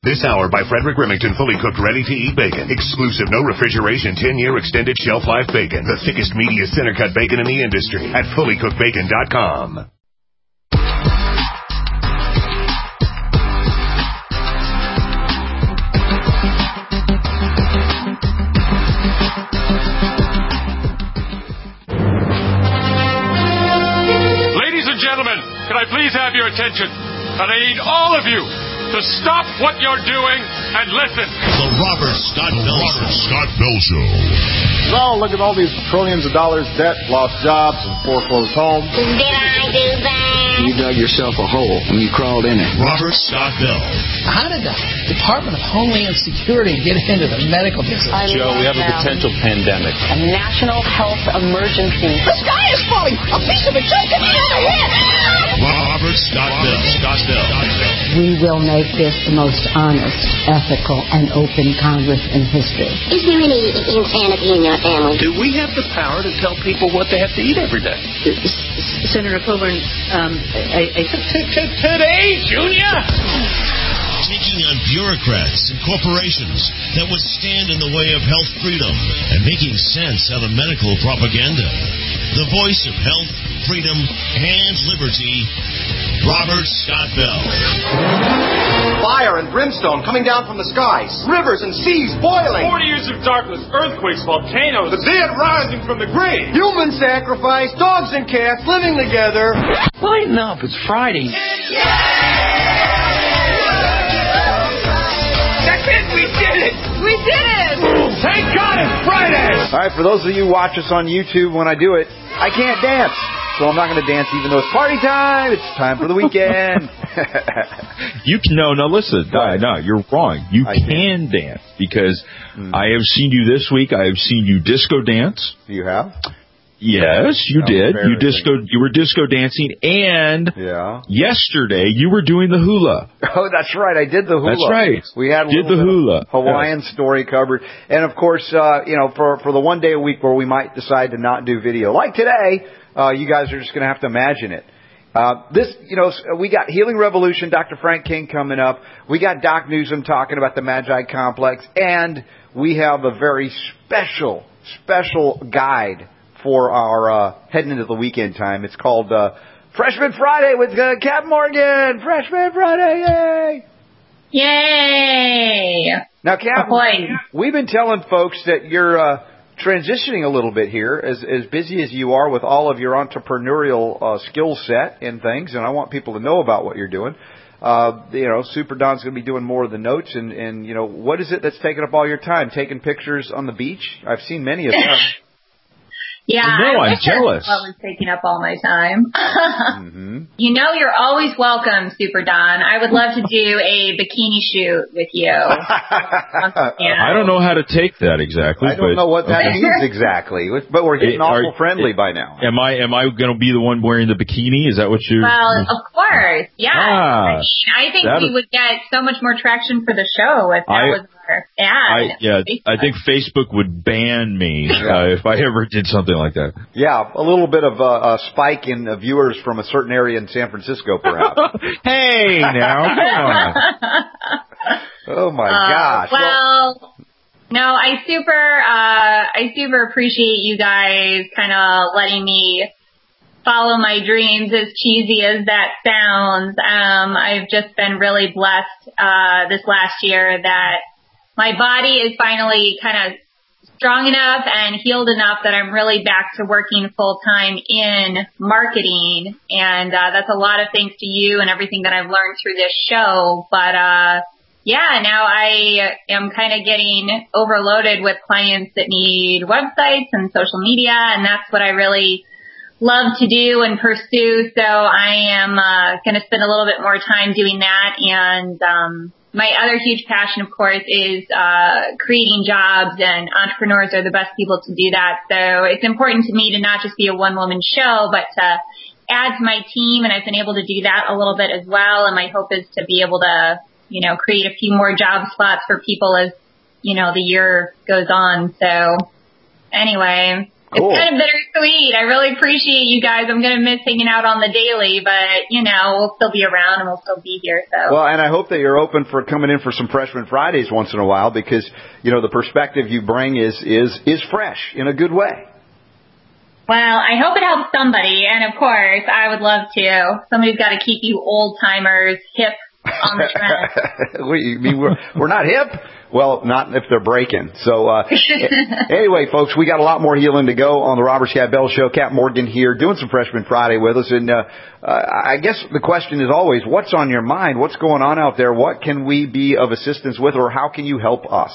This hour by Frederick Remington, fully cooked, ready-to-eat bacon. Exclusive, no refrigeration, 10-year extended shelf life bacon. The thickest, meatiest center-cut bacon in the industry at fullycookedbacon.com. Ladies and gentlemen, can I please have your attention? And I need all of you to stop what you're doing and listen. The Robert Scott Bell Show. Oh, look at all these trillions of dollars debt, lost jobs, and foreclosed homes. Did I do that? You dug yourself a hole when you crawled in it. Robert Scott Bell. How did the Department of Homeland Security get into the medical business? Joe, we have a potential pandemic. A national health emergency. The sky is falling! A piece of it just hit me on the head! Robert Scott Bell. We will make this the most honest, ethical, and open Congress in history. Is there any insanity in your family? Do we have the power to tell people what they have to eat every day? Senator Coburn, Today, Junior? Taking on bureaucrats and corporations that would stand in the way of health freedom and making sense out of medical propaganda. The voice of health, freedom, and liberty, Robert Scott Bell. Fire and brimstone coming down from the skies. Rivers and seas boiling. 40 years of darkness, earthquakes, volcanoes. The dead rising from the grave. Human sacrifice, dogs and cats living together. Lighten up, it's Friday. That's it! We did it! We did it! Thank God it's Friday! All right, for those of you who watch us on YouTube, when I do it, I can't dance. So I'm not going to dance even though it's party time. It's time for the weekend. Listen. No, you're wrong. You can dance because I have seen you this week. I have seen you disco dance. You have? Yes, you did. You were disco dancing, and yesterday you were doing the hula. Oh, that's right. I did the hula. That's right. We had the hula Hawaiian story covered, and of course, for the one day a week where we might decide to not do video, like today, you guys are just going to have to imagine it. We got Healing Revolution, Dr. Frank King coming up. We got Doc Newsom talking about the Magi Complex, and we have a very special guide for our heading into the weekend time. It's called Freshman Friday with Cap Morgan. Freshman Friday, yay! Yay! Now, Cap, we've been telling folks that you're transitioning a little bit here, as busy as you are with all of your entrepreneurial skill set and things, and I want people to know about what you're doing. Super Don's going to be doing more of the notes, and what is it that's taking up all your time? Taking pictures on the beach? I've seen many of them. Yeah, I'm jealous. What was taking up all my time. You're always welcome, Super Don. I would love to do a bikini shoot with you. I don't know how to take that exactly. I don't know what that means exactly, but we're getting awful friendly by now. Am I going to be the one wearing the bikini? Is that what you? Well, of course, yeah. I think we would get so much more traction for the show if that was our ad. I think Facebook would ban me if I ever did something like that. Yeah, a little bit of a spike in viewers from a certain area in San Francisco, perhaps. Hey, now, come on. Oh my gosh. Well, no, I super appreciate you guys kind of letting me follow my dreams, as cheesy as that sounds. I've just been really blessed this last year that my body is finally kind of strong enough and healed enough that I'm really back to working full time in marketing. And that's a lot of thanks to you and everything that I've learned through this show. But now I am kind of getting overloaded with clients that need websites and social media, and that's what I really love to do and pursue. So I am going to spend a little bit more time doing that. And my other huge passion, of course, is creating jobs, and entrepreneurs are the best people to do that. So it's important to me to not just be a one-woman show, but to add to my team, and I've been able to do that a little bit as well. And my hope is to be able to, create a few more job spots for people as, the year goes on. So anyway, Cool. It's kind of bittersweet. I really appreciate you guys. I'm going to miss hanging out on the daily, but, we'll still be around and we'll still be here. So. Well, and I hope that you're open for coming in for some Freshman Fridays once in a while because, the perspective you bring is fresh in a good way. Well, I hope it helps somebody, and of course, I would love to. Somebody's got to keep you old-timers hip on the trend. You mean we're not hip? Well, not if they're breaking. So, anyway, folks, we got a lot more healing to go on the Robert Scott Bell Show. Cap Morgan here doing some Freshman Friday with us. And I guess the question is always, what's on your mind? What's going on out there? What can we be of assistance with, or how can you help us?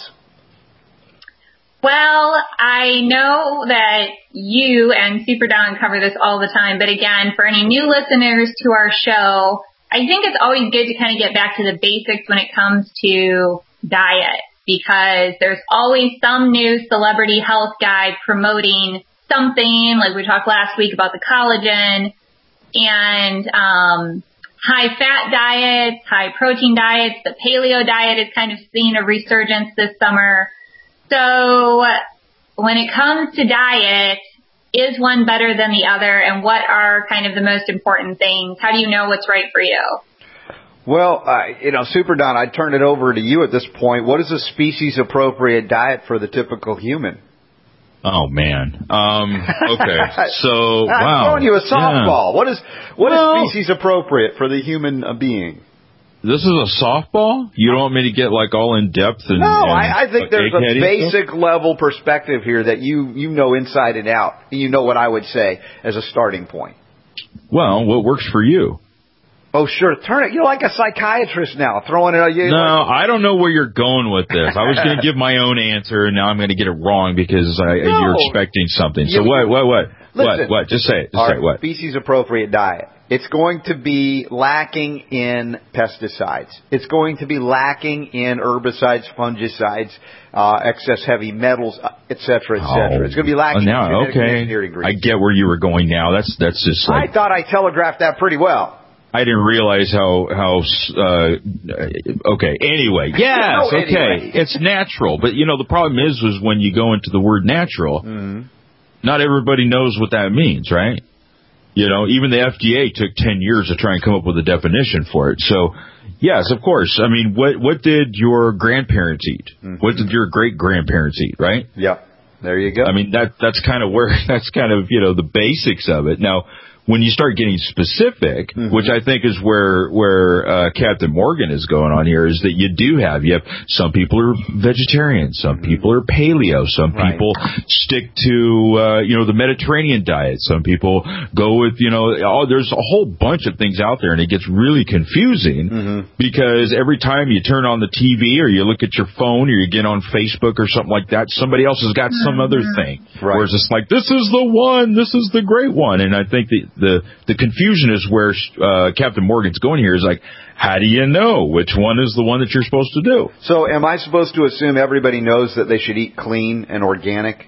Well, I know that you and Super Don cover this all the time, but again, for any new listeners to our show, I think it's always good to kind of get back to the basics when it comes to diet, because there's always some new celebrity health guy promoting something, like we talked last week about the collagen, and high-fat diets, high-protein diets. The paleo diet is kind of seeing a resurgence this summer. So when it comes to diet, is one better than the other, and what are kind of the most important things? How do you know what's right for you? Well, Super Don, I'd turn it over to you at this point. What is a species-appropriate diet for the typical human? Oh, man. Okay. So, wow. I'm throwing you a softball. Yeah. What is species-appropriate for the human being? This is a softball? You don't want me to get all in depth? No, I think there's a basic level perspective here that you know inside and out. You know what I would say as a starting point. Well, what works for you? Oh, sure. Turn it. You're like a psychiatrist now, throwing it at you. No, I don't know where you're going with this. I was going to give my own answer, and now I'm going to get it wrong because you're expecting something. So what? Listen, what? Just say it. Just say what? Species-appropriate diet. It's going to be lacking in pesticides. It's going to be lacking in herbicides, fungicides, excess heavy metals, et cetera, et cetera. It's going to be lacking in genetically engineered ingredients. I get where you were going now. That's just like... I thought I telegraphed that pretty well. I didn't realize how okay. Anyway, yes, okay. It's natural. But, the problem is when you go into the word natural, not everybody knows what that means, right? Even the FDA took 10 years to try and come up with a definition for it. So, yes, of course. I mean, what did your grandparents eat? Mm-hmm. What did your great-grandparents eat, right? Yep. There you go. I mean, that's kind of the basics of it. Now, when you start getting specific, which I think is where Captain Morgan is going on here, is that you have some people are vegetarian, some people are paleo, some people stick to the Mediterranean diet, some people go with there's a whole bunch of things out there, and it gets really confusing because every time you turn on the TV or you look at your phone or you get on Facebook or something like that, somebody else has got some other thing. Right. Whereas it's like, this is the one, this is the great one, and I think the confusion is where Captain Morgan's going here is like, how do you know which one is the one that you're supposed to do? So am I supposed to assume everybody knows that they should eat clean and organic?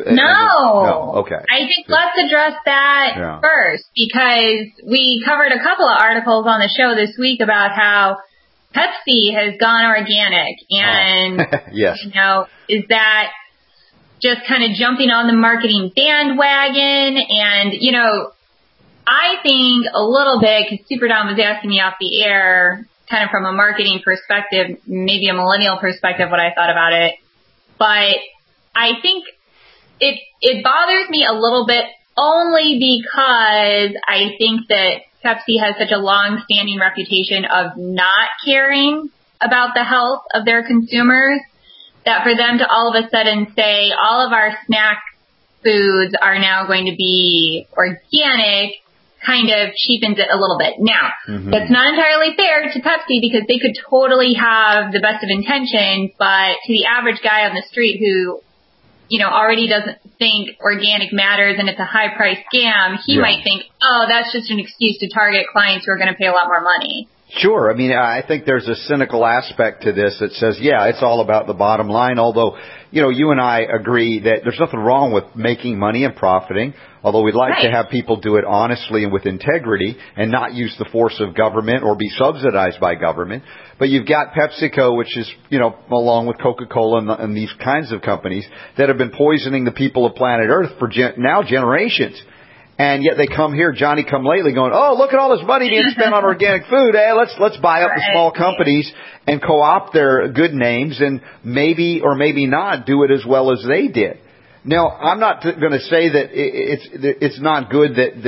No. Okay. I think let's address that first, because we covered a couple of articles on the show this week about how Pepsi has gone organic, and yes. Is that just kind of jumping on the marketing bandwagon? And I think a little bit, because Super Don was asking me off the air, kind of from a marketing perspective, maybe a millennial perspective, what I thought about it. But I think it bothers me a little bit only because I think that Pepsi has such a long-standing reputation of not caring about the health of their consumers, that for them to all of a sudden say all of our snack foods are now going to be organic kind of cheapens it a little bit. Now, that's not entirely fair to Pepsi, because they could totally have the best of intentions, but to the average guy on the street who, already doesn't think organic matters and it's a high-price scam, he might think, oh, that's just an excuse to target clients who are going to pay a lot more money. Sure. I mean, I think there's a cynical aspect to this that says, yeah, it's all about the bottom line. Although, you and I agree that there's nothing wrong with making money and profiting. Although we'd like to have people do it honestly and with integrity and not use the force of government or be subsidized by government. But you've got PepsiCo, which is, along with Coca-Cola and these kinds of companies that have been poisoning the people of planet Earth for now generations. And yet they come here, Johnny come lately, going, oh, look at all this money being spent on organic food. Hey, let's buy up the small companies and co-opt their good names and maybe or maybe not do it as well as they did. Now, I'm not going to say that it's not good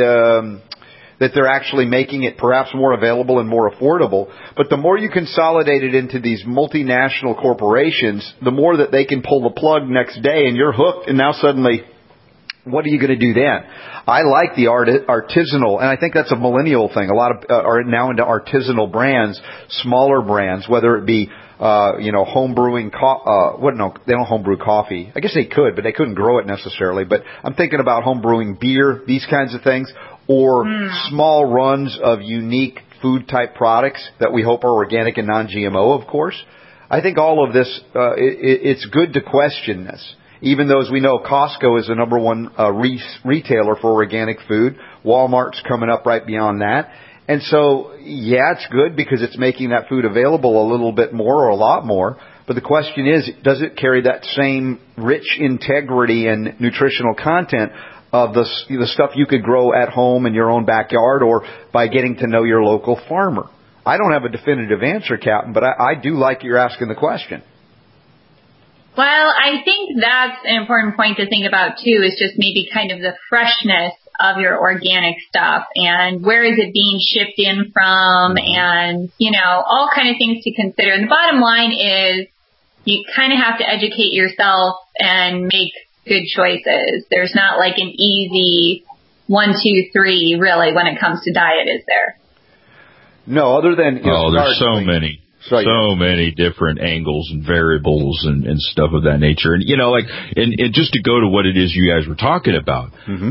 that they're actually making it perhaps more available and more affordable. But the more you consolidate it into these multinational corporations, the more that they can pull the plug next day and you're hooked. And now suddenly, what are you going to do then? I like the artisanal, and I think that's a millennial thing. A lot of are now into artisanal brands, smaller brands, whether it be home brewing. No, they don't home brew coffee. I guess they could, but they couldn't grow it necessarily. But I'm thinking about home brewing beer, these kinds of things, or small runs of unique food type products that we hope are organic and non-GMO, of course. I think all of this, it's good to question this. Even though, as we know, Costco is the number one retailer for organic food. Walmart's coming up right beyond that. And so, yeah, it's good because it's making that food available a little bit more or a lot more. But the question is, does it carry that same rich integrity and nutritional content of the stuff you could grow at home in your own backyard or by getting to know your local farmer? I don't have a definitive answer, Captain, but I do like you're asking the question. Well, I think that's an important point to think about, too, is just maybe kind of the freshness of your organic stuff and where is it being shipped in from and, all kind of things to consider. And the bottom line is you kind of have to educate yourself and make good choices. There's not like an easy 1, 2, 3, really, when it comes to diet, is there? No, other than... there's so many. So many different angles and variables and stuff of that nature. And, and just to go to what it is you guys were talking about,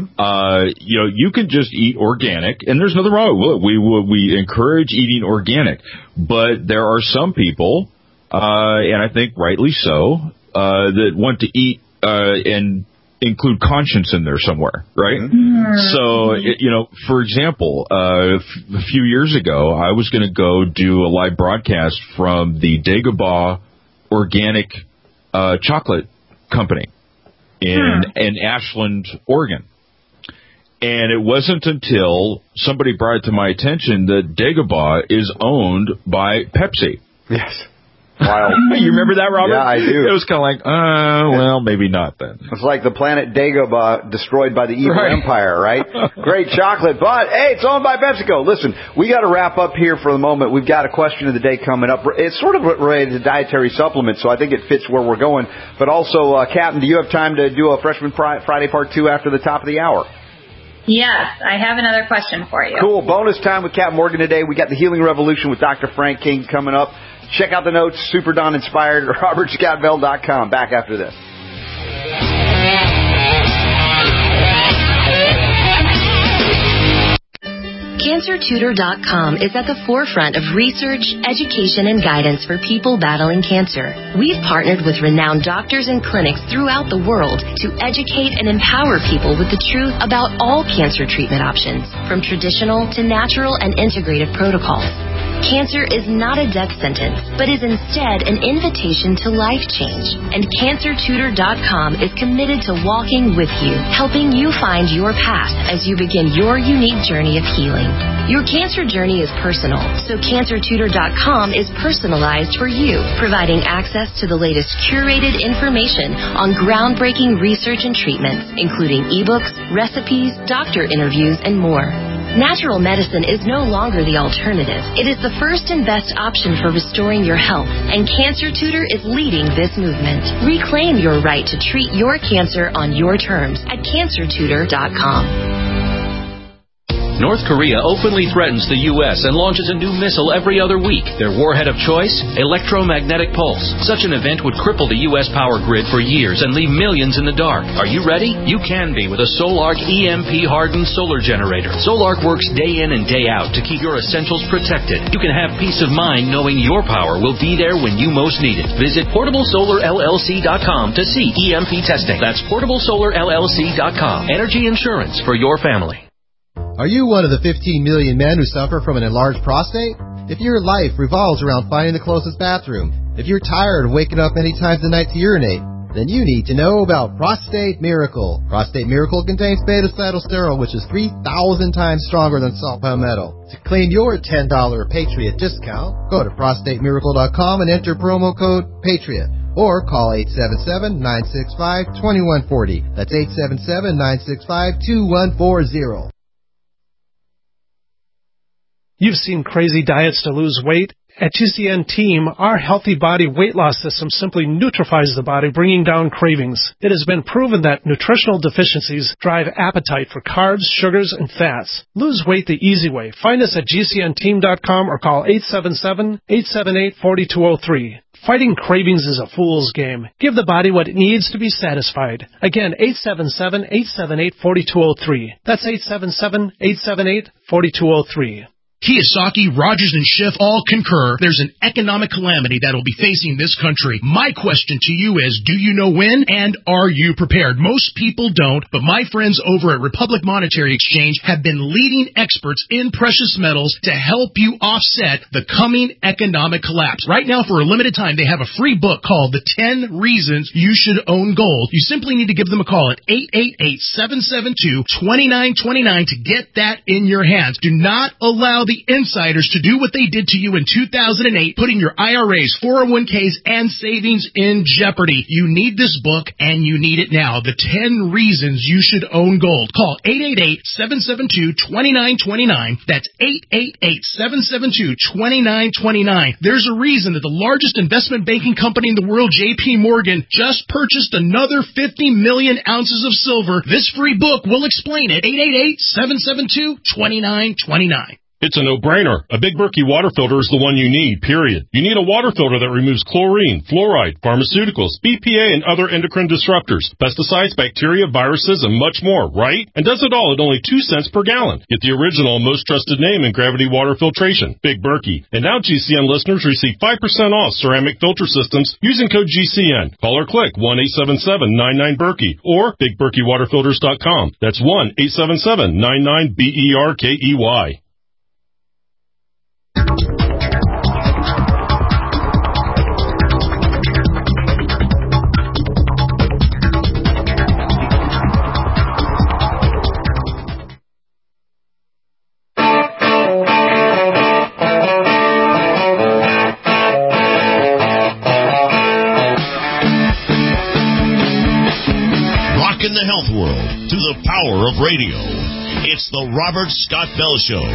you can just eat organic, and there's nothing wrong with it. We encourage eating organic, but there are some people, and I think rightly so, that want to eat and include conscience in there somewhere, right? So, for example, a few years ago, I was going to go do a live broadcast from the Dagobah Organic Chocolate Company in Ashland, Oregon. And it wasn't until somebody brought it to my attention that Dagobah is owned by Pepsi. Yes. Wow. You remember that, Robert? Yeah, I do. It was kind of like, well, maybe not then. It's like the planet Dagobah destroyed by the evil empire, right? Great chocolate, but, hey, it's owned by PepsiCo. Listen, we got to wrap up here for the moment. We've got a question of the day coming up. It's sort of related to dietary supplements, so I think it fits where we're going. But also, Captain, do you have time to do a Freshman Friday Part 2 after the top of the hour? Yes, I have another question for you. Cool. Bonus time with Captain Morgan today. We got the Healing Revolution with Dr. Frank King coming up. Check out the notes, Super Don Inspired, or RobertScottBell.com. Back after this. CancerTutor.com is at the forefront of research, education, and guidance for people battling cancer. We've partnered with renowned doctors and clinics throughout the world to educate and empower people with the truth about all cancer treatment options, from traditional to natural and integrative protocols. Cancer is not a death sentence, but is instead an invitation to life change. And CancerTutor.com is committed to walking with you, helping you find your path as you begin your unique journey of healing. Your cancer journey is personal, so CancerTutor.com is personalized for you, providing access to the latest curated information on groundbreaking research and treatments, including ebooks, recipes, doctor interviews, and more. Natural medicine is no longer the alternative. It is the first and best option for restoring your health, and Cancer Tutor is leading this movement. Reclaim your right to treat your cancer on your terms at CancerTutor.com. North Korea openly threatens the U.S. and launches a new missile every other week. Their warhead of choice? Electromagnetic pulse. Such an event would cripple the U.S. power grid for years and leave millions in the dark. Are you ready? You can be with a Solark EMP-hardened solar generator. Solark works day in and day out to keep your essentials protected. You can have peace of mind knowing your power will be there when you most need it. Visit PortableSolarLLC.com to see EMP testing. That's PortableSolarLLC.com. Energy insurance for your family. Are you one of the 15 million men who suffer from an enlarged prostate? If your life revolves around finding the closest bathroom, if you're tired of waking up many times a night to urinate, then you need to know about Prostate Miracle. Prostate Miracle contains beta-cytosterol, which is 3,000 times stronger than salt palmetto. To claim your $10 Patriot discount, go to prostatemiracle.com and enter promo code PATRIOT. Or call 877-965-2140. That's 877-965-2140. You've seen crazy diets to lose weight. At GCN Team, our healthy body weight loss system simply neutralizes the body, bringing down cravings. It has been proven that nutritional deficiencies drive appetite for carbs, sugars, and fats. Lose weight the easy way. Find us at GCNteam.com or call 877-878-4203. Fighting cravings is a fool's game. Give the body what it needs to be satisfied. Again, 877-878-4203. That's 877-878-4203. Kiyosaki, Rogers, and Schiff all concur there's an economic calamity that will be facing this country. My question to you is, do you know when, and are you prepared? Most people don't, but my friends over at Republic Monetary Exchange have been leading experts in precious metals to help you offset the coming economic collapse. Right now, for a limited time, they have a free book called The 10 Reasons You Should Own Gold. You simply need to give them a call at 888-772-2929 to get that in your hands. Do not allow the insiders to do what they did to you in 2008, putting your IRAs, 401ks, and savings in jeopardy. You need this book, and you need it now. The 10 Reasons You Should Own Gold. Call 888-772-2929. That's 888-772-2929. There's a reason that the largest investment banking company in the world, J.P. Morgan, just purchased another 50 million ounces of silver. This free book will explain it. 888-772-2929. It's a no-brainer. A Big Berkey water filter is the one you need, period. You need a water filter that removes chlorine, fluoride, pharmaceuticals, BPA, and other endocrine disruptors, pesticides, bacteria, viruses, and much more, right? And does it all at only 2 cents per gallon. Get the original and most trusted name in gravity water filtration, Big Berkey. And now GCN listeners receive 5% off ceramic filter systems using code GCN. Call or click 1-877-99-BERKEY or BigBerkeyWaterFilters.com. That's 1-877-99-BERKEY. In the health world through the power of radio. It's the Robert Scott Bell Show.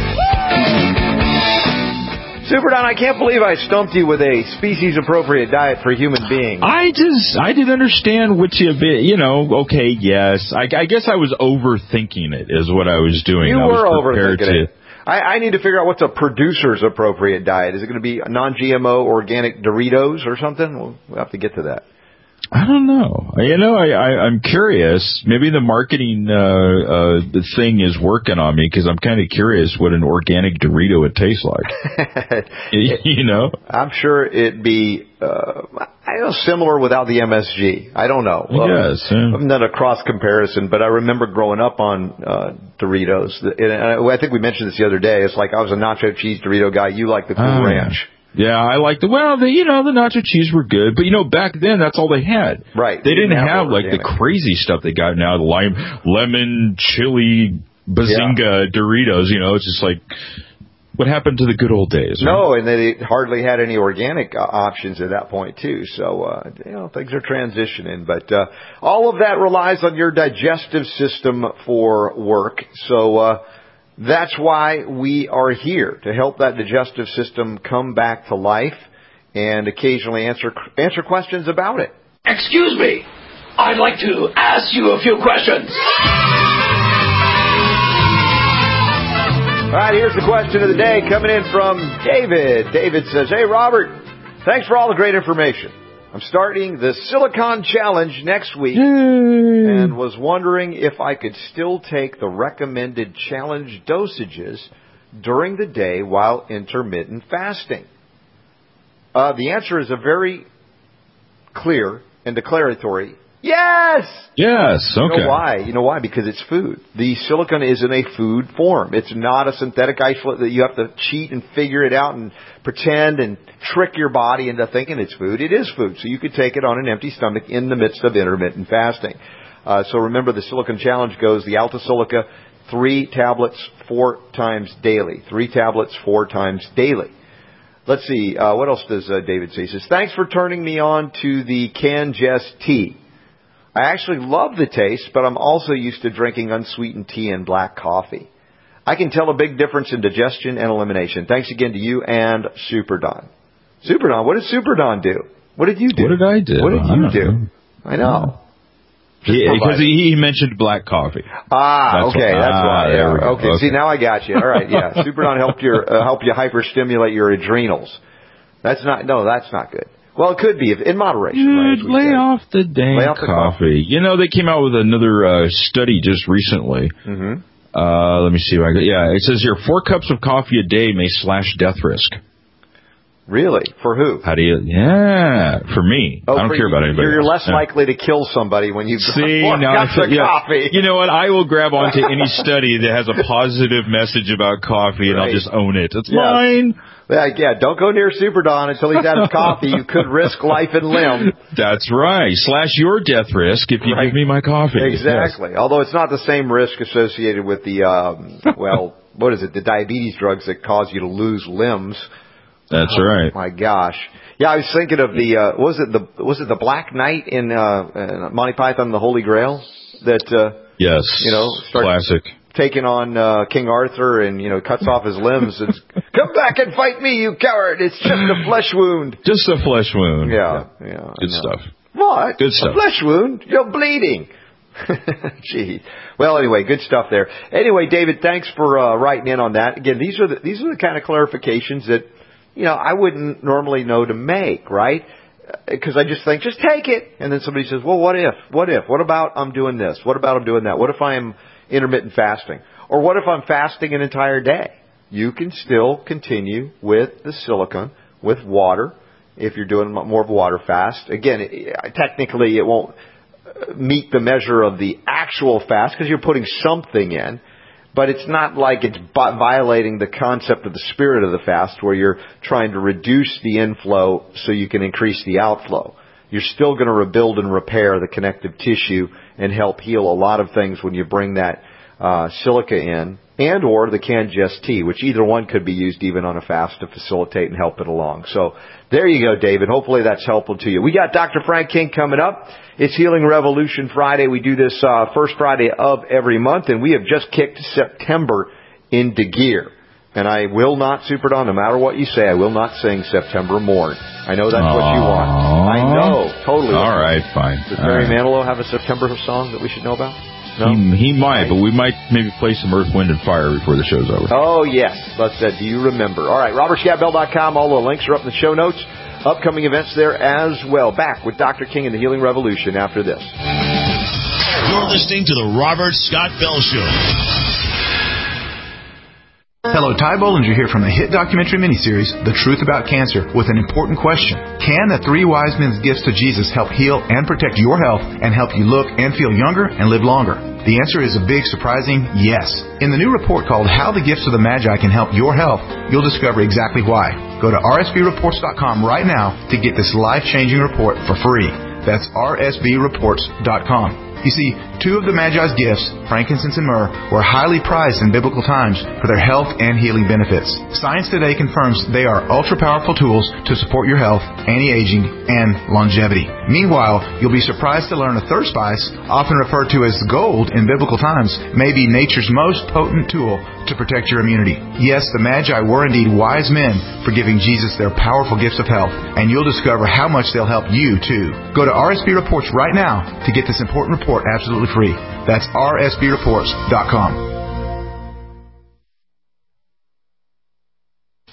Super Don, I can't believe I stumped you with a species-appropriate diet for human beings. I didn't understand which of it, okay, yes. I guess I was overthinking it is what I was doing. You were overthinking it. I need to figure out what's a producer's appropriate diet. Is it going to be non-GMO organic Doritos or something? We'll have to get to that. I don't know. I'm curious. Maybe the marketing the thing is working on me because I'm kind of curious what an organic Dorito would taste like. I'm sure it'd be similar without the MSG. I don't know. Yes. I haven't done a cross comparison, but I remember growing up on Doritos. And I think we mentioned this the other day. It's like I was a nacho cheese Dorito guy. You like the Cool Ranch. Yeah, I liked the nacho cheese were good, but back then that's all they had. Right. They didn't have like the crazy stuff they got now, the lemon, chili, bazinga Doritos, it's just like, what happened to the good old days? Right? No, and they hardly had any organic options at that point too. So, things are transitioning, but, all of that relies on your digestive system for work. So, that's why we are here, to help that digestive system come back to life and occasionally answer questions about it. Excuse me. I'd like to ask you a few questions. All right, here's the question of the day coming in from David. David says, "Hey, Robert, thanks for all the great information. I'm starting the Silicon Challenge next week and was wondering if I could still take the recommended challenge dosages during the day while intermittent fasting." The answer is a very clear and declaratory yes! Yes, okay. You know why? You know why? Because it's food. The silicon is in a food form. It's not a synthetic isolate that you have to cheat and figure it out and pretend and trick your body into thinking it's food. It is food. So you could take it on an empty stomach in the midst of intermittent fasting. So remember, the Silicon Challenge goes the Alta Silica, 3 tablets 4 times daily. 3 tablets 4 times daily. Let's see. What else does David say? He says, "Thanks for turning me on to the CanGest tea. I actually love the taste, but I'm also used to drinking unsweetened tea and black coffee. I can tell a big difference in digestion and elimination. Thanks again to you and Super Don." Super Don, what did Super Don do? What did you do? What did I do? What did you do? I know. Because he mentioned black coffee. Okay, that's why. Yeah. Okay, see, now I got you. All right, yeah. Super Don help you hyperstimulate your adrenals. That's not good. Well, it could be in moderation. Dude, lay off the dang coffee. You know, they came out with another study just recently. Mm-hmm. Let me see if I got. Yeah, it says here 4 cups of coffee a day may slash death risk. Really? For who? How do you? Yeah, for me. I don't care about anybody. You're less likely to kill somebody when you see. 4 cups of coffee. You know what? I will grab onto any study that has a positive message about coffee, and I'll just own it. It's mine. Yeah, don't go near Super Don until he's had his coffee. You could risk life and limb. That's right. Slash your death risk if you give me my coffee. Exactly. Yes. Although it's not the same risk associated with the, what is it? The diabetes drugs that cause you to lose limbs. That's right. My gosh. Yeah, I was thinking of the, was it the Black Knight in Monty Python and the Holy Grail? That, yes. Classic. Taking on King Arthur and, cuts off his limbs and "Come back and fight me, you coward. It's just a flesh wound." Just a flesh wound. Yeah. Good stuff. What? Good stuff. A flesh wound? You're bleeding. Gee. Well, anyway, good stuff there. Anyway, David, thanks for writing in on that. Again, these are the kind of clarifications that, I wouldn't normally know to make, right? Because I just think, just take it. And then somebody says, well, what if? What if? What about I'm doing this? What about I'm doing that? What if I'm intermittent fasting? Or what if I'm fasting an entire day? You can still continue with the silicon, with water, if you're doing more of a water fast. Again, technically it won't meet the measure of the actual fast because you're putting something in. But it's not like it's violating the concept of the spirit of the fast where you're trying to reduce the inflow so you can increase the outflow. You're still going to rebuild and repair the connective tissue and help heal a lot of things when you bring that silica in, and or the CanGest tea, which either one could be used even on a fast to facilitate and help it along. So there you go, David. Hopefully that's helpful to you. We got Dr. Frank King coming up. It's Healing Revolution Friday. We do this first Friday of every month, and we have just kicked September into gear. And I will not, Super Don, no matter what you say, I will not sing September Morn. I know that's what you want. I know, totally. All right, fine. Does Barry Manilow have a September song that we should know about? No? He might, but we might maybe play some Earth, Wind, and Fire before the show's over. Oh, yes. Let's do you remember? All right, RobertScottBell.com. All the links are up in the show notes. Upcoming events there as well. Back with Dr. King and the Healing Revolution after this. You're listening to the Robert Scott Bell Show. Hello, Ty Bollinger here from the hit documentary miniseries, The Truth About Cancer, with an important question. Can the 3 wise men's gifts to Jesus help heal and protect your health and help you look and feel younger and live longer? The answer is a big, surprising yes. In the new report called How the Gifts of the Magi Can Help Your Health, you'll discover exactly why. Go to rsbreports.com right now to get this life-changing report for free. That's rsbreports.com. You see, 2 of the Magi's gifts, frankincense and myrrh, were highly prized in biblical times for their health and healing benefits. Science today confirms they are ultra-powerful tools to support your health, anti-aging, and longevity. Meanwhile, you'll be surprised to learn a third spice, often referred to as gold in biblical times, may be nature's most potent tool to protect your immunity. Yes, the Magi were indeed wise men for giving Jesus their powerful gifts of health, and you'll discover how much they'll help you, too. Go to RSB Reports right now to get this important report absolutely free. That's rsbreports.com.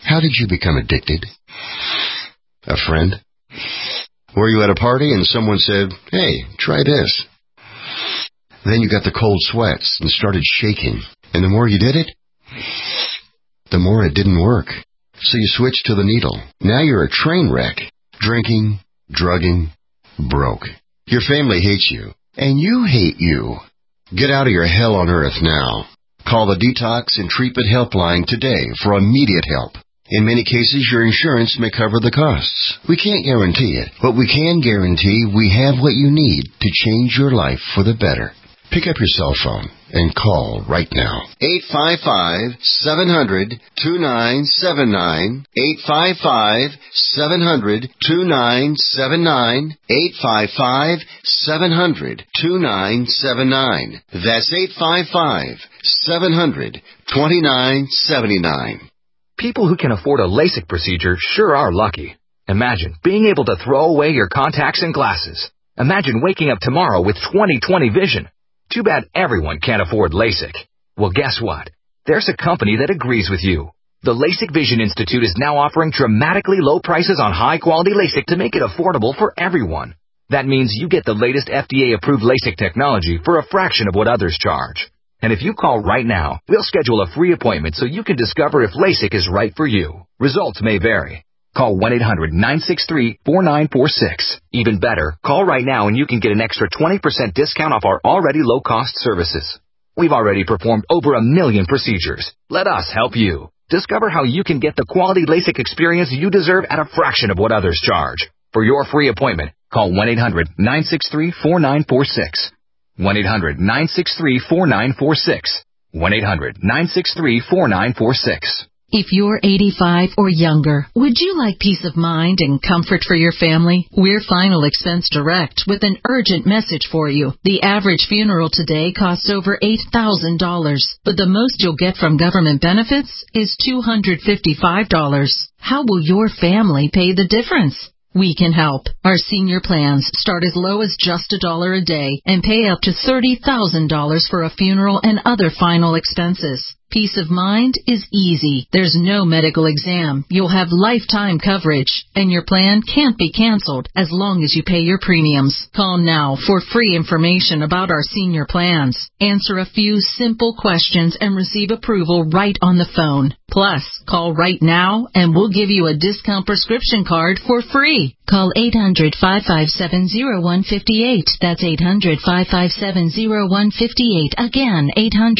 How did you become addicted? A friend? Were you at a party and someone said, hey, try this? Then you got the cold sweats and started shaking. And the more you did it, the more it didn't work. So you switched to the needle. Now you're a train wreck. Drinking, drugging, broke. Your family hates you. And you hate you. Get out of your hell on earth now. Call the Detox and Treatment Helpline today for immediate help. In many cases, your insurance may cover the costs. We can't guarantee it, but we can guarantee we have what you need to change your life for the better. Pick up your cell phone and call right now. 855-700-2979. 855-700-2979. 855-700-2979. That's 855-700-2979. People who can afford a LASIK procedure sure are lucky. Imagine being able to throw away your contacts and glasses. Imagine waking up tomorrow with 20/20 vision. Too bad everyone can't afford LASIK. Well, guess what? There's a company that agrees with you. The LASIK Vision Institute is now offering dramatically low prices on high-quality LASIK to make it affordable for everyone. That means you get the latest FDA-approved LASIK technology for a fraction of what others charge. And if you call right now, we'll schedule a free appointment so you can discover if LASIK is right for you. Results may vary. Call 1-800-963-4946. Even better, call right now and you can get an extra 20% discount off our already low-cost services. We've already performed over 1 million procedures. Let us help you. Discover how you can get the quality LASIK experience you deserve at a fraction of what others charge. For your free appointment, call 1-800-963-4946. 1-800-963-4946. 1-800-963-4946. If you're 85 or younger, would you like peace of mind and comfort for your family? We're Final Expense Direct with an urgent message for you. The average funeral today costs over $8,000, but the most you'll get from government benefits is $255. How will your family pay the difference? We can help. Our senior plans start as low as just $1 a day and pay up to $30,000 for a funeral and other final expenses. Peace of mind is easy. There's no medical exam. You'll have lifetime coverage, and your plan can't be canceled as long as you pay your premiums. Call now for free information about our senior plans. Answer a few simple questions and receive approval right on the phone. Plus, call right now and we'll give you a discount prescription card for free. Call 800-557-0158. That's 800-557-0158. Again,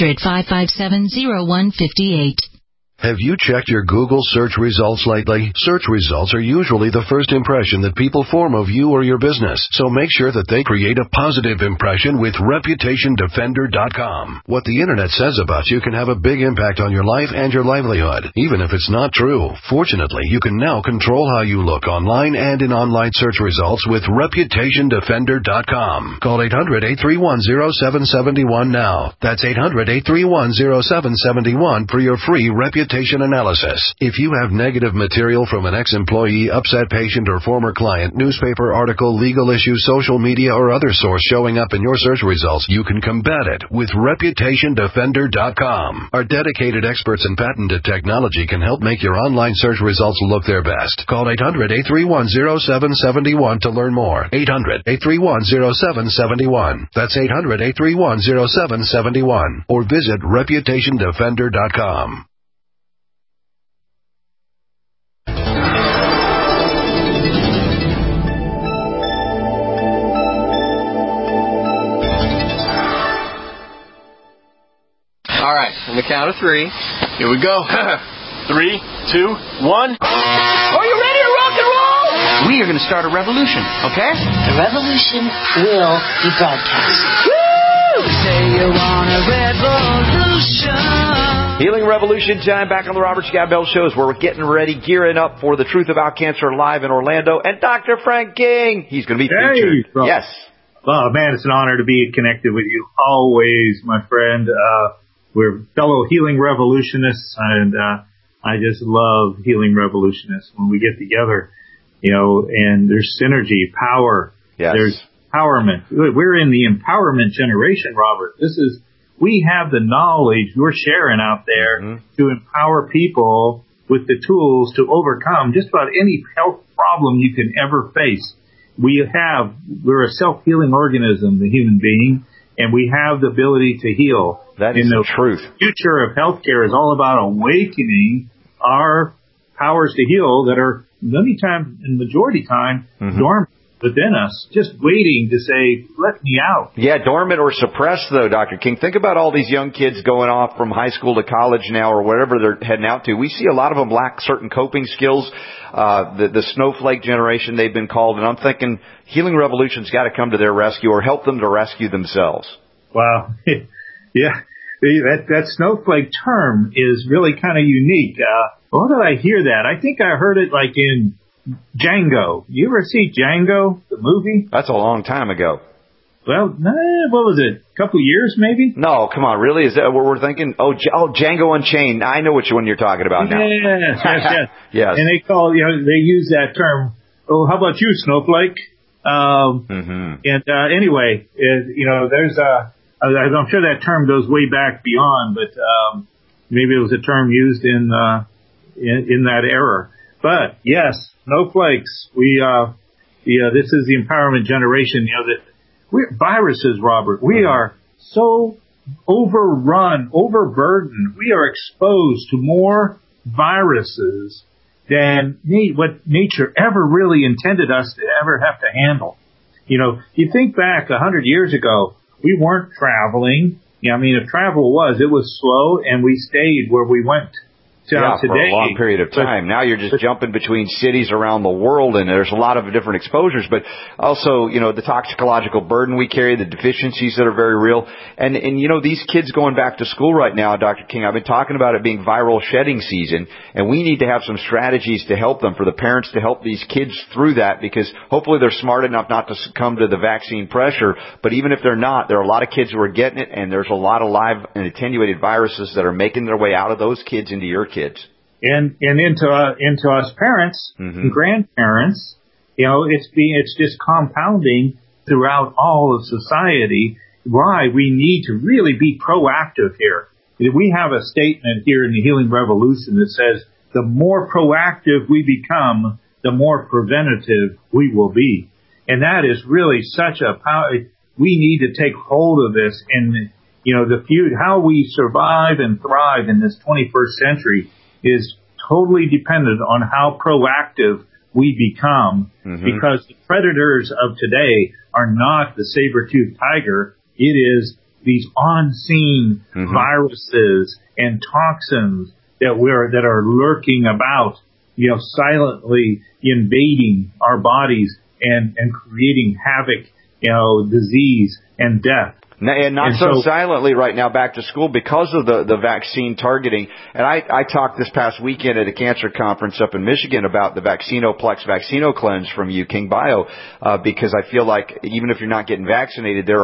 800-557-0158. Have you checked your Google search results lately? Search results are usually the first impression that people form of you or your business, so make sure that they create a positive impression with ReputationDefender.com. What the Internet says about you can have a big impact on your life and your livelihood, even if it's not true. Fortunately, you can now control how you look online and in online search results with ReputationDefender.com. Call 800-831-0771 now. That's 800-831-0771 for your free reputation analysis. If you have negative material from an ex-employee, upset patient, or former client, newspaper article, legal issue, social media, or other source showing up in your search results, you can combat it with ReputationDefender.com. Our dedicated experts in patented technology can help make your online search results look their best. Call 800-831-0771 to learn more. 800-831-0771. That's 800-831-0771. Or visit ReputationDefender.com. All right, on the count of 3, here we go. 3, 2, 1. Are you ready to rock and roll? We are going to start a revolution, okay? The revolution will be broadcast. Woo! Say you want a revolution. Healing Revolution time back on the Robert Scott Bell Show as we're getting ready, gearing up for the Truth About Cancer live in Orlando. And Dr. Frank King, he's going to be featured. Bro. Yes. Oh, man, it's an honor to be connected with you. Always, my friend. We're fellow healing revolutionists, and I just love healing revolutionists when we get together, you know, and there's synergy, power. Yes. There's empowerment. We're in the empowerment generation, Robert. We have the knowledge we're sharing out there to empower people with the tools to overcome just about any health problem you can ever face. We're a self-healing organism, the human being, and we have the ability to heal. That is the truth. The future of healthcare is all about awakening our powers to heal that are many times, and majority time, dormant within us, just waiting to say, let me out. Yeah, dormant or suppressed, though, Dr. King. Think about all these young kids going off from high school to college now or wherever they're heading out to. We see a lot of them lack certain coping skills, the snowflake generation they've been called, and I'm thinking Healing Revolution's got to come to their rescue or help them to rescue themselves. Wow. Yeah. That snowflake term is really kind of unique. Where did I hear that? I think I heard it like in Django. You ever see Django, the movie? That's a long time ago. Well, what was it? A couple of years, maybe? No, come on, really? Is that what we're thinking? Oh, Django Unchained. I know which one you're talking about now. Yes. Yes. And they use that term. Oh, how about you, snowflake? And anyway, there's I'm sure that term goes way back beyond, but maybe it was a term used in that era. But yes, snowflakes. This is the empowerment generation. We're viruses, Robert. We are so overrun, overburdened. We are exposed to more viruses than what nature ever really intended us to ever have to handle. You think back 100 years ago, we weren't traveling. If travel was, it was slow, and we stayed where we went. Yeah, for a long period of time. Now you're just jumping between cities around the world, and there's a lot of different exposures. But also, the toxicological burden we carry, the deficiencies that are very real. And these kids going back to school right now, Dr. King, I've been talking about it being viral shedding season, and we need to have some strategies to help them, for the parents to help these kids through that, because hopefully they're smart enough not to succumb to the vaccine pressure. But even if they're not, there are a lot of kids who are getting it, and there's a lot of live and attenuated viruses that are making their way out of those kids into your kids. And into us parents and grandparents, it's just compounding throughout all of society. Why we need to really be proactive here. We have a statement here in the Healing Revolution that says, the more proactive we become, the more preventative we will be. And that is really such a power. We need to take hold of this, and how we survive and thrive in this 21st century is totally dependent on how proactive we become, because the predators of today are not the saber-toothed tiger. It is these unseen viruses and toxins that are lurking about, silently invading our bodies and creating havoc, disease and death. And not so silently right now back to school because of the vaccine targeting. And I talked this past weekend at a cancer conference up in Michigan about the Vaccinoplex Vaccino-Cleanse from King Bio, because I feel like even if you're not getting vaccinated, there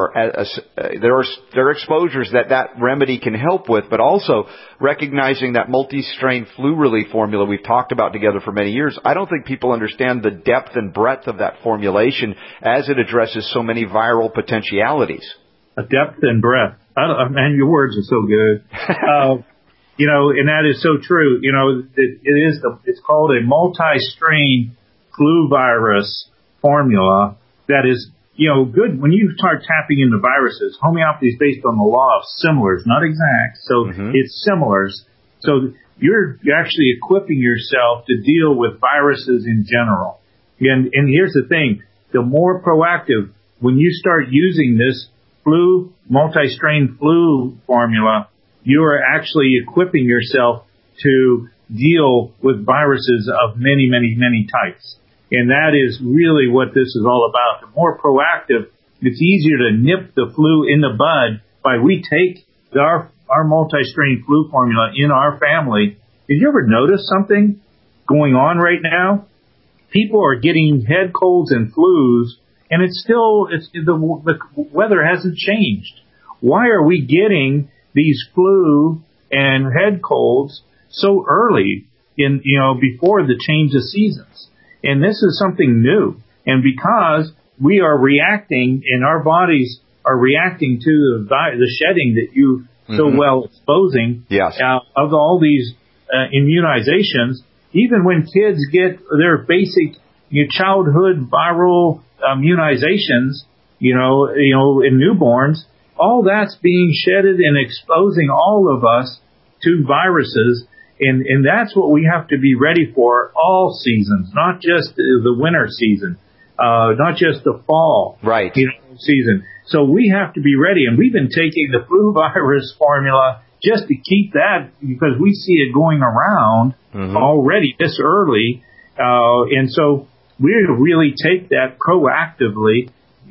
are exposures that remedy can help with, but also recognizing that multi-strain flu relief formula we've talked about together for many years. I don't think people understand the depth and breadth of that formulation as it addresses so many viral potentialities. A depth and breadth. Man, your words are so good. And that is so true. It's called a multi-strain flu virus formula that is, good. When you start tapping into viruses, homeopathy is based on the law of similars, not exact. So it's similars. So you're actually equipping yourself to deal with viruses in general. And here's the thing. The more proactive, when you start using this multi-strain flu formula, you are actually equipping yourself to deal with viruses of many, many, many types. And that is really what this is all about. The more proactive, it's easier to nip the flu in the bud by we take our multi-strain flu formula in our family. Did you ever notice something going on right now? People are getting head colds and flus, and the weather hasn't changed. Why are we getting these flu and head colds so early before the change of seasons? And this is something new. And because we are reacting, and our bodies are reacting to the shedding that you so well exposing, of all these immunizations, even when kids get their basic childhood viral immunizations, in newborns, all that's being shedded and exposing all of us to viruses. And that's what we have to be ready for all seasons, not just the winter season, not just the fall season. So we have to be ready. And we've been taking the flu virus formula just to keep that, because we see it going around already this early. And so we really take that proactively,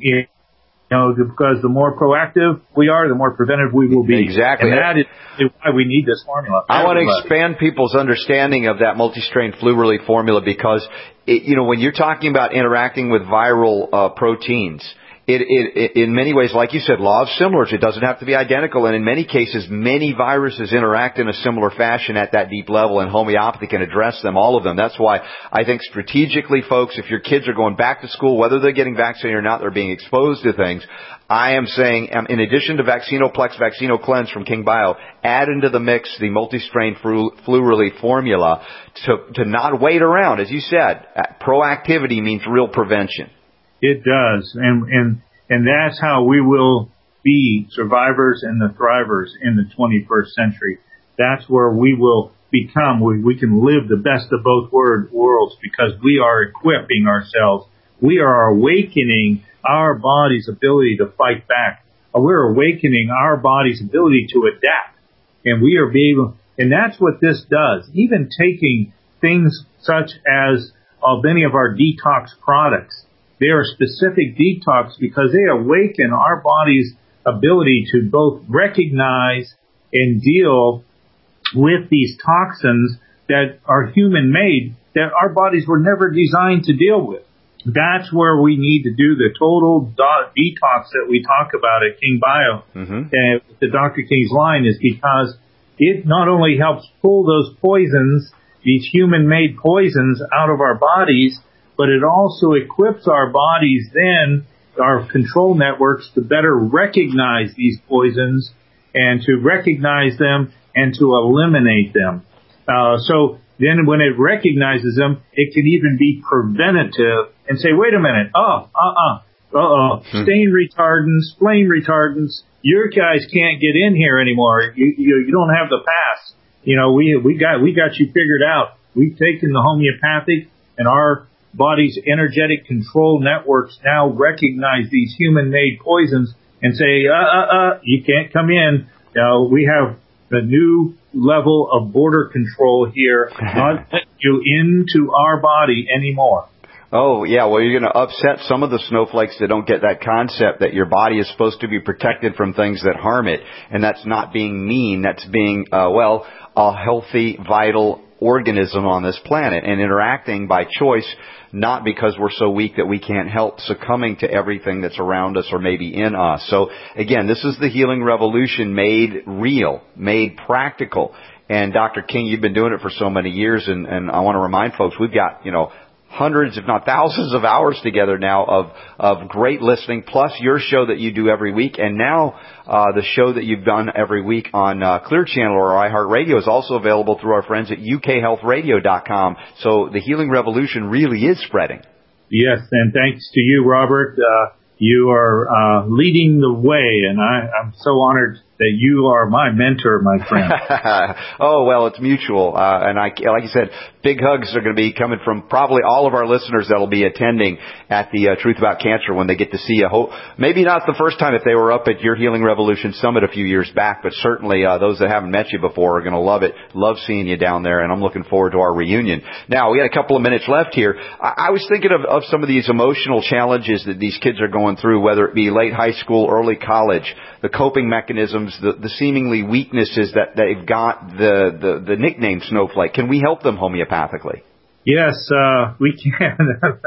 because the more proactive we are, the more preventive we will be. Exactly. And that is why we need this formula. I want to expand people's understanding of that multi-strain flu relief formula, because, when you're talking about interacting with viral proteins, it in many ways, like you said, law of similars. It doesn't have to be identical, and in many cases, many viruses interact in a similar fashion at that deep level, and homeopathy can address them, all of them. That's why I think strategically, folks, if your kids are going back to school, whether they're getting vaccinated or not, they're being exposed to things. I am saying, in addition to Vaccinoplex, VaccinoCleanse from King Bio, add into the mix the multi-strain flu relief formula to not wait around. As you said, proactivity means real prevention. It does, and that's how we will be survivors and the thrivers in the 21st century. That's where we will become. We can live the best of both worlds, because we are equipping ourselves. We are awakening our body's ability to fight back. We're awakening our body's ability to adapt, and we are able. And that's what this does. Even taking things such as many of our detox products. They are specific detox because they awaken our body's ability to both recognize and deal with these toxins that are human-made, that our bodies were never designed to deal with. That's where we need to do the total detox that we talk about at King Bio, the Dr. King's line, is because it not only helps pull those poisons, these human-made poisons, out of our bodies, but it also equips our bodies then, our control networks, to better recognize these poisons and to recognize them and to eliminate them. So then when it recognizes them, it can even be preventative and say, wait a minute, stain retardants, flame retardants, your guys can't get in here anymore. You don't have the pass. We got you figured out. We've taken the homeopathic, and our body's energetic control networks now recognize these human-made poisons and say, you can't come in. Now, we have the new level of border control here, not let you into our body anymore. Oh, yeah, well, you're going to upset some of the snowflakes that don't get that concept that your body is supposed to be protected from things that harm it. And that's not being mean. That's being, a healthy, vital organism on this planet, and interacting by choice, not because we're so weak that we can't help succumbing to everything that's around us or maybe in us. So again, this is the healing revolution made real, made practical. And Dr. King, you've been doing it for so many years, and I want to remind folks, we've got, hundreds, if not thousands of hours together now of great listening, plus your show that you do every week, and now the show that you've done every week on Clear Channel or iHeartRadio is also available through our friends at ukhealthradio.com. So the healing revolution really is spreading. Yes, and thanks to you, Robert. You are leading the way, and I'm so honored that you are my mentor, my friend. Oh, well, it's mutual. And like you said, big hugs are going to be coming from probably all of our listeners that will be attending at the Truth About Cancer when they get to see you. Maybe not the first time if they were up at your Healing Revolution Summit a few years back, but certainly those that haven't met you before are going to love it. Love seeing you down there, and I'm looking forward to our reunion. Now, we got a couple of minutes left here. I was thinking of some of these emotional challenges that these kids are going through, whether it be late high school, early college, the coping mechanisms, the seemingly weaknesses that they've got, the nickname snowflake. Can we help them homeopathically? Yes, we can.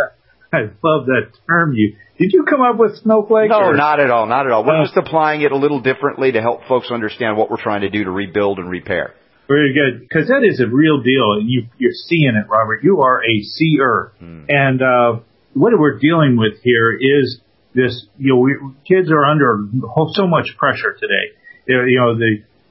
I love that term. Did you come up with snowflake? No, not at all. Not at all. We're just applying it a little differently to help folks understand what we're trying to do to rebuild and repair. Very good, because that is a real deal, and you're seeing it, Robert. You are a seer, and what we're dealing with here is this. Kids are under so much pressure today.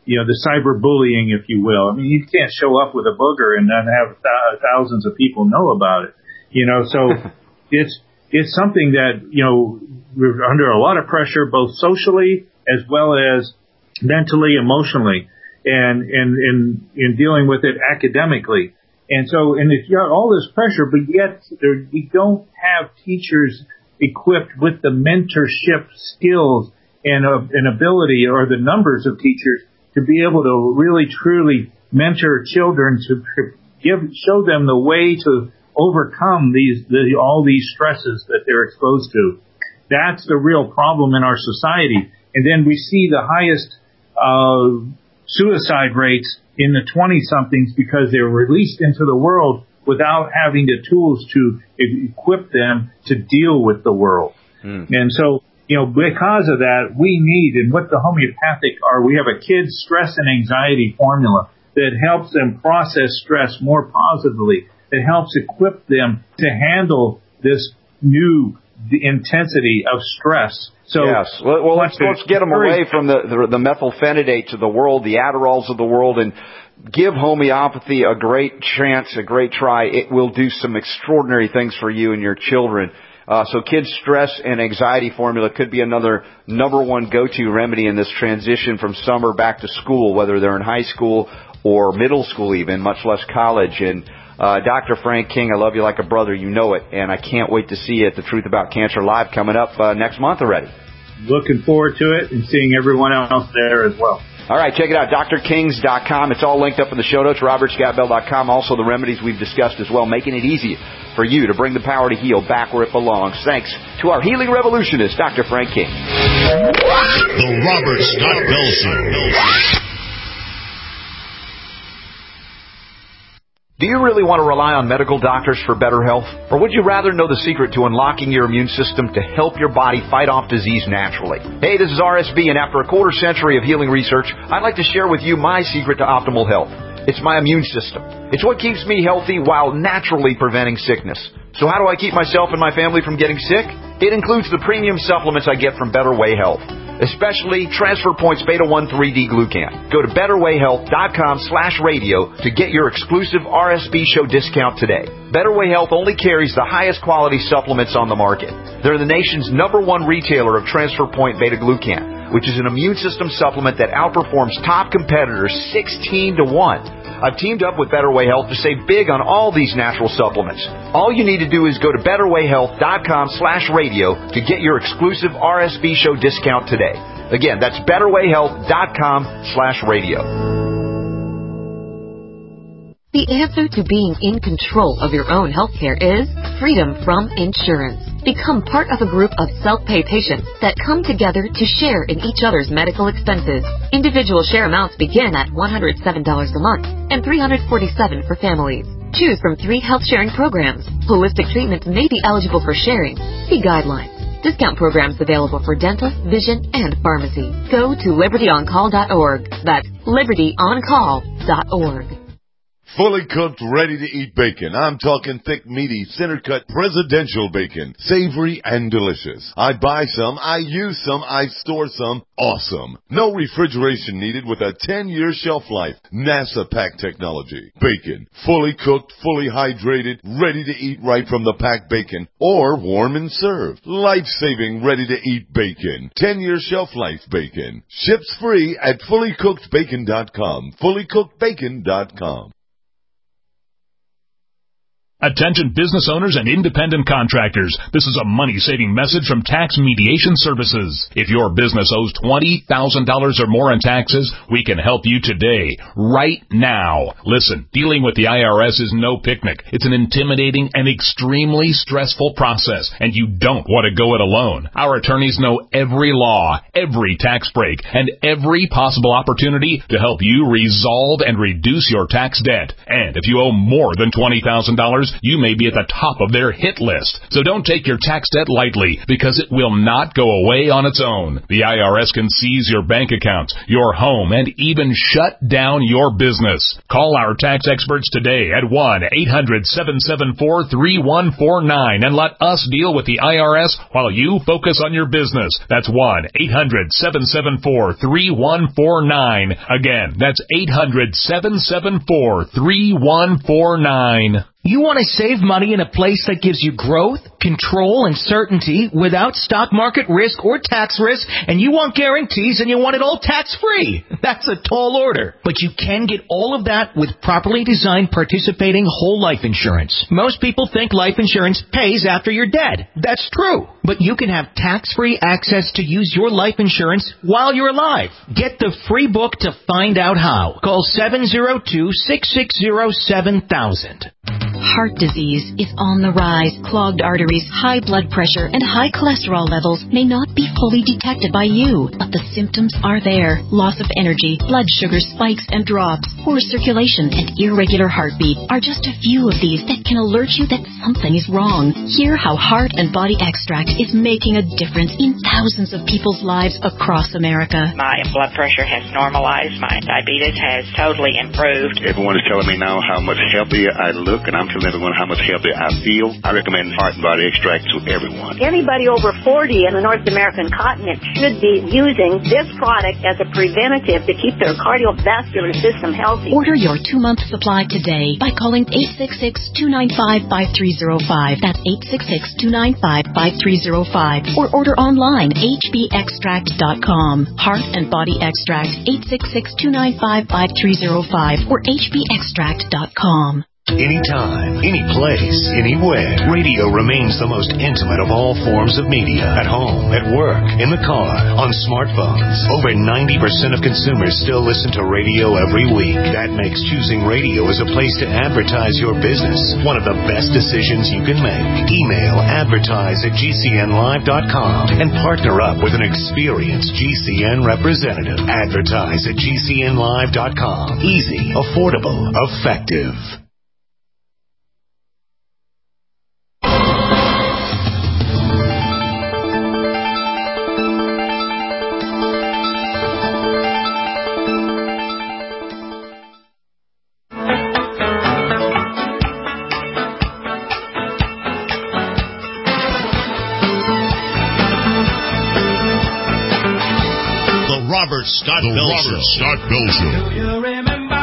the cyberbullying, if you will. I mean, you can't show up with a booger and then have thousands of people know about it. So it's something that, we're under a lot of pressure, both socially as well as mentally, emotionally, and in dealing with it academically. And if you have all this pressure, but yet you don't have teachers equipped with the mentorship skills and ability, or the numbers of teachers to be able to really truly mentor children, to show them the way to overcome all these stresses that they're exposed to. That's the real problem in our society. And then we see the highest suicide rates in the 20-somethings because they're released into the world without having the tools to equip them to deal with the world. And so, because of that, we need, and what the homeopathic are, we have a kid's stress and anxiety formula that helps them process stress more positively, that helps equip them to handle this new intensity of stress. So yes, well, let's get them away from the methylphenidates of the world, the Adderalls of the world, and give homeopathy a great chance, a great try. It will do some extraordinary things for you and your children. So kids' stress and anxiety formula could be another number one go-to remedy in this transition from summer back to school, whether they're in high school or middle school even, much less college. And Dr. Frank King, I love you like a brother, you know it, and I can't wait to see you at the Truth About Cancer Live coming up next month already. Looking forward to it and seeing everyone else there as well. All right, check it out, drkings.com. It's all linked up in the show notes, robertscottbell.com. Also the remedies we've discussed as well, making it easy for you to bring the power to heal back where it belongs. Thanks to our healing revolutionist, Dr. Frank King. The Robert Scott Bell Show. Do you really want to rely on medical doctors for better health? Or would you rather know the secret to unlocking your immune system to help your body fight off disease naturally? Hey, this is RSB, and after a quarter century of healing research, I'd like to share with you my secret to optimal health. It's my immune system. It's what keeps me healthy while naturally preventing sickness. So how do I keep myself and my family from getting sick? It includes the premium supplements I get from Better Way Health, especially Transfer Points Beta 1 3D Glucan. Go to betterwayhealth.com/radio to get your exclusive RSB show discount today. Better Way Health only carries the highest quality supplements on the market. They're the nation's #1 retailer of Transfer Point Beta Glucan, which is an immune system supplement that outperforms top competitors 16 to 1. I've teamed up with Better Way Health to save big on all these natural supplements. All you need to do is go to betterwayhealth.com/radio to get your exclusive RSB show discount today. Again, that's betterwayhealth.com/radio. The answer to being in control of your own healthcare is freedom from insurance. Become part of a group of self-pay patients that come together to share in each other's medical expenses. Individual share amounts begin at $107 a month and $347 for families. Choose from 3 health sharing programs. Holistic treatments may be eligible for sharing. See guidelines. Discount programs available for dental, vision, and pharmacy. Go to libertyoncall.org. That's libertyoncall.org. Fully cooked, ready-to-eat bacon. I'm talking thick, meaty, center-cut presidential bacon. Savory and delicious. I buy some, I use some, I store some. Awesome. No refrigeration needed with a 10-year shelf life. NASA-packed technology. Bacon. Fully cooked, fully hydrated, ready to eat right from the packed bacon. Or warm and served. Life-saving, ready-to-eat bacon. 10-year shelf life bacon. Ships free at fullycookedbacon.com. Fullycookedbacon.com. Attention business owners and independent contractors. This is a money-saving message from Tax Mediation Services. If your business owes $20,000 or more in taxes, we can help you today, right now. Listen, dealing with the IRS is no picnic. It's an intimidating and extremely stressful process, and you don't want to go it alone. Our attorneys know every law, every tax break, and every possible opportunity to help you resolve and reduce your tax debt. And if you owe more than $20,000, you may be at the top of their hit list. So don't take your tax debt lightly, because it will not go away on its own. The IRS can seize your bank accounts, your home, and even shut down your business. Call our tax experts today at 1-800-774-3149 and let us deal with the IRS while you focus on your business. That's 1-800-774-3149. Again, that's 800-774-3149. You want to save money in a place that gives you growth, control, and certainty without stock market risk or tax risk, and you want guarantees and you want it all tax-free. That's a tall order. But you can get all of that with properly designed participating whole life insurance. Most people think life insurance pays after you're dead. That's true. But you can have tax-free access to use your life insurance while you're alive. Get the free book to find out how. Call 702-660-7000. Heart disease is on the rise. Clogged arteries, high blood pressure, and high cholesterol levels may not be fully detected by you, but the symptoms are there. Loss of energy, blood sugar spikes and drops, poor circulation, and irregular heartbeat are just a few of these that can alert you that something is wrong. Hear how Heart and Body Extract is making a difference in thousands of people's lives across America. My blood pressure has normalized. My diabetes has totally improved. Everyone is telling me now how much healthier I look, and I'm telling everyone how much healthier I feel. I recommend Heart and Body Extract to everyone. Anybody over 40 in the North American continent should be using this product as a preventative to keep their cardiovascular system healthy. Order your 2-month supply today by calling 866-295-5305. That's 866-295-5305. Or order online, hbextract.com. Heart and Body Extract, 866-295-5305 or hbextract.com. Anytime, any place, anywhere, radio remains the most intimate of all forms of media. At home, at work, in the car, on smartphones. Over 90% of consumers still listen to radio every week. That makes choosing radio as a place to advertise your business one of the best decisions you can make. Email advertise@gcnlive.com and partner up with an experienced GCN representative. Advertise at gcnlive.com. Easy, affordable, effective. Robert Scott Bell Show. Do you remember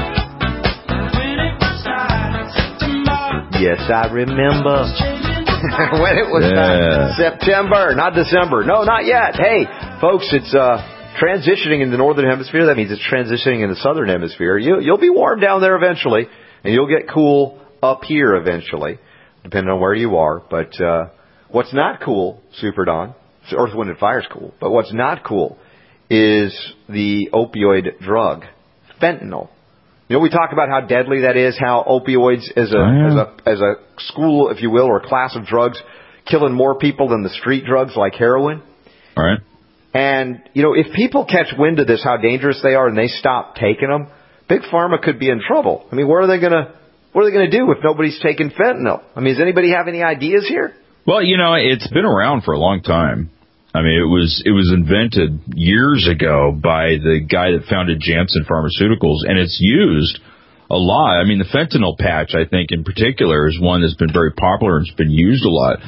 when it was September? Yes, I remember. When it was September, not December. No, not yet. Hey, folks, it's transitioning in the northern hemisphere. That means it's transitioning in the southern hemisphere. You'll be warm down there eventually, and you'll get cool up here eventually, depending on where you are. But what's not cool, Super Don, Earth, Wind, and Fire's cool, but what's not cool is the opioid drug, fentanyl. You know, we talk about how deadly that is, how opioids as a school, if you will, or a class of drugs, killing more people than the street drugs like heroin. All right. And, you know, if people catch wind of this, how dangerous they are, and they stop taking them, Big Pharma could be in trouble. I mean, what are they going to do if nobody's taking fentanyl? I mean, does anybody have any ideas here? Well, you know, it's been around for a long time. I mean, it was invented years ago by the guy that founded Janssen Pharmaceuticals, and it's used a lot. I mean, the fentanyl patch, I think, in particular, is one that's been very popular and it's been used a lot.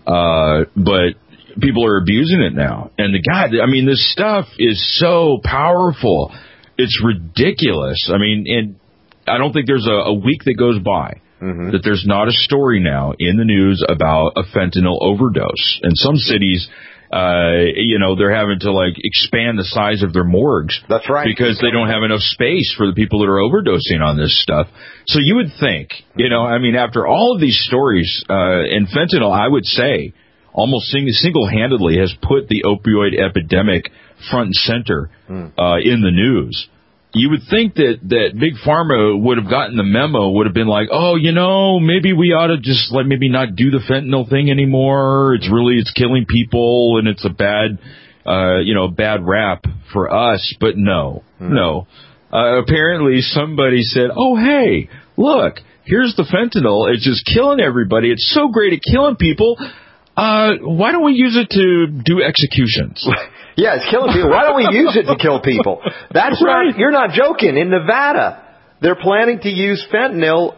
But people are abusing it now. And this stuff is so powerful. It's ridiculous. I mean, and I don't think there's a week that goes by that there's not a story now in the news about a fentanyl overdose. And some cities, they're having to expand the size of their morgues. That's right. Because they don't have enough space for the people that are overdosing on this stuff. So you would think, after all of these stories, and fentanyl, I would say, almost single-handedly has put the opioid epidemic front and center in the news. You would think that Big Pharma would have gotten the memo, would have been like, maybe we ought to just maybe not do the fentanyl thing anymore. It's killing people and it's a bad rap for us. But no. Apparently somebody said, oh, hey, look, here's the fentanyl. It's just killing everybody. It's so great at killing people. Why don't we use it to do executions? Yeah, it's killing people. Why don't we use it to kill people? That's right. You're not joking. In Nevada, they're planning to use fentanyl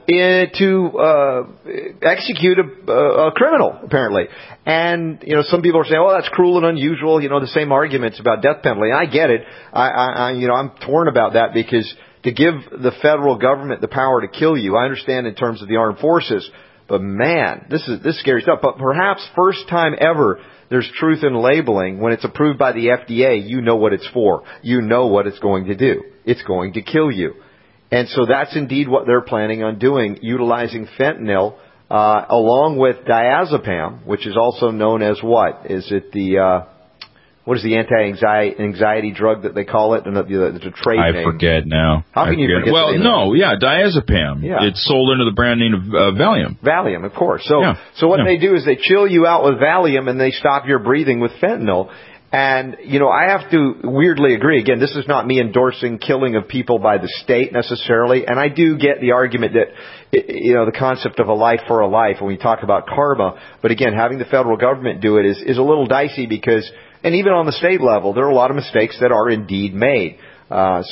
to execute a criminal, apparently. And, some people are saying, oh, that's cruel and unusual, the same arguments about death penalty. And I get it. I'm torn about that because to give the federal government the power to kill you, I understand in terms of the armed forces. But man, this is scary stuff. But perhaps first time ever there's truth in labeling. When it's approved by the FDA, you know what it's for. You know what it's going to do. It's going to kill you. And so that's indeed what they're planning on doing, utilizing fentanyl along with diazepam, which is also known as what? Is it what is the anti-anxiety drug that they call it? It's a trade name. I forget now. How can you forget? Well, diazepam. Yeah. It's sold under the brand name of Valium. Valium, of course. So what they do is they chill you out with Valium and they stop your breathing with fentanyl. And, I have to weirdly agree. Again, this is not me endorsing killing of people by the state necessarily. And I do get the argument that, the concept of a life for a life when we talk about karma. But again, having the federal government do it is a little dicey because, and even on the state level, there are a lot of mistakes that are indeed made. But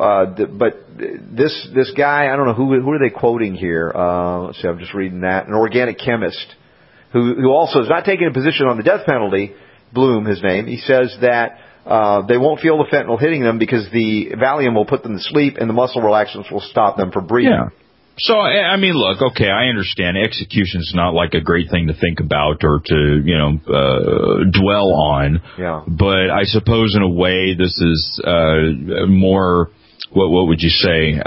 this guy, I don't know, who are they quoting here? Let's see, I'm just reading that. An organic chemist who also is not taking a position on the death penalty. Bloom, his name. He says that they won't feel the fentanyl hitting them because the Valium will put them to sleep and the muscle relaxants will stop them from breathing. Yeah. So, look, okay, I understand execution's not like a great thing to think about or to, dwell on. Yeah. But I suppose in a way this is more, what would you say,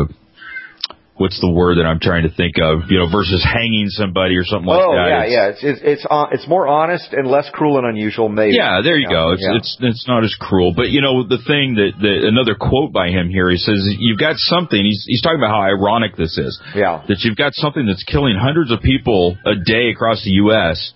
what's the word that I'm trying to think of, versus hanging somebody or something like that. It's more honest and less cruel and unusual, maybe. Yeah, there you go. It's not as cruel. But, the thing that another quote by him here, he says, you've got something, he's talking about how ironic this is. Yeah. That you've got something that's killing hundreds of people a day across the U.S.,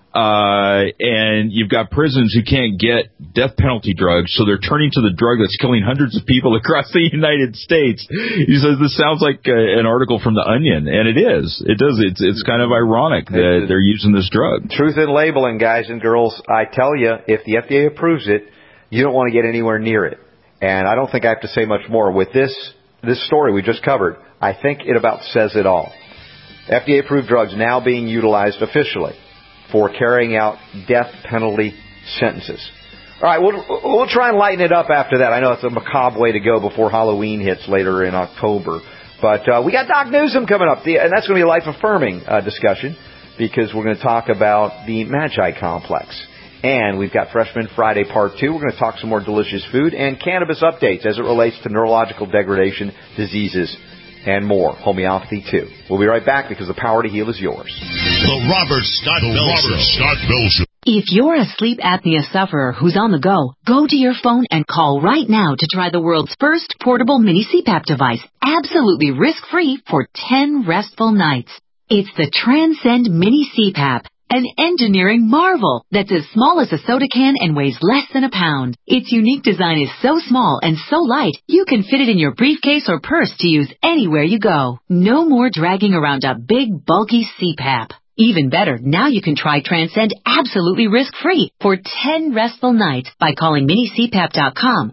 and you've got prisons who can't get death penalty drugs, so they're turning to the drug that's killing hundreds of people across the United States. He says this sounds like an article from The Onion, and it is. It does. It's kind of ironic that they're using this drug. Truth in labeling, guys and girls. I tell you, if the FDA approves it, you don't want to get anywhere near it. And I don't think I have to say much more. With this story we just covered, I think it about says it all. FDA-approved drugs now being utilized officially for carrying out death penalty sentences. All right, we'll try and lighten it up after that. I know it's a macabre way to go before Halloween hits later in October. But we got Doc Newsom coming up, and that's going to be a life-affirming discussion because we're going to talk about the Magi Complex. And we've got Freshman Friday Part 2. We're going to talk some more delicious food and cannabis updates as it relates to neurological degradation, diseases, and more. Homeopathy, too. We'll be right back because the power to heal is yours. The Robert Scott Bell Show. If you're a sleep apnea sufferer who's on the go to your phone and call right now to try the world's first portable mini CPAP device, absolutely risk-free for 10 restful nights. It's the Transcend Mini CPAP, an engineering marvel that's as small as a soda can and weighs less than a pound. Its unique design is so small and so light, you can fit it in your briefcase or purse to use anywhere you go. No more dragging around a big, bulky CPAP. Even better, now you can try Transcend absolutely risk-free for 10 restful nights by calling minicpap.com,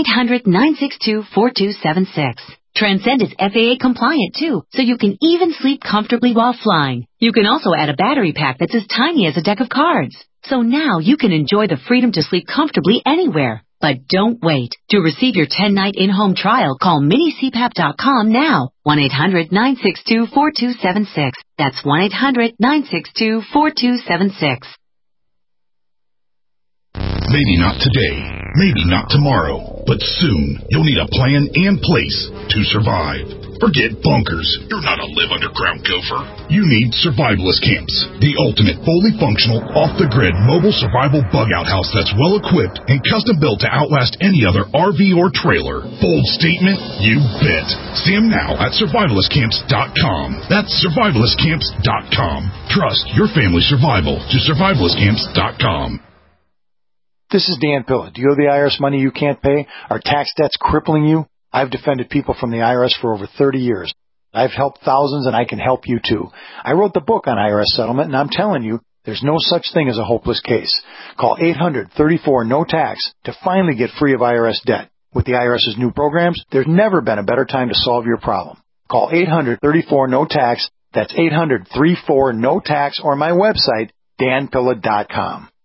1-800-962-4276. Transcend is FAA compliant too, so you can even sleep comfortably while flying. You can also add a battery pack that's as tiny as a deck of cards. So now you can enjoy the freedom to sleep comfortably anywhere. But don't wait. To receive your 10-night in-home trial, call minicpap.com now. 1-800-962-4276. That's 1-800-962-4276. Maybe not today, maybe not tomorrow, but soon you'll need a plan and place to survive. Forget bunkers. You're not a live-underground gopher. You need Survivalist Camps, the ultimate fully functional, off-the-grid mobile survival bug-out house that's well-equipped and custom-built to outlast any other RV or trailer. Bold statement? You bet. See them now at survivalistcamps.com. That's survivalistcamps.com. Trust your family's survival to survivalistcamps.com. This is Dan Pilla. Do you owe the IRS money you can't pay? Are tax debts crippling you? I've defended people from the IRS for over 30 years. I've helped thousands, and I can help you too. I wrote the book on IRS settlement, and I'm telling you, there's no such thing as a hopeless case. Call 800-34-NO-TAX to finally get free of IRS debt. With the IRS's new programs, there's never been a better time to solve your problem. Call 800-34-NO-TAX. That's 800-34-NO-TAX, or my website, danpilla.com.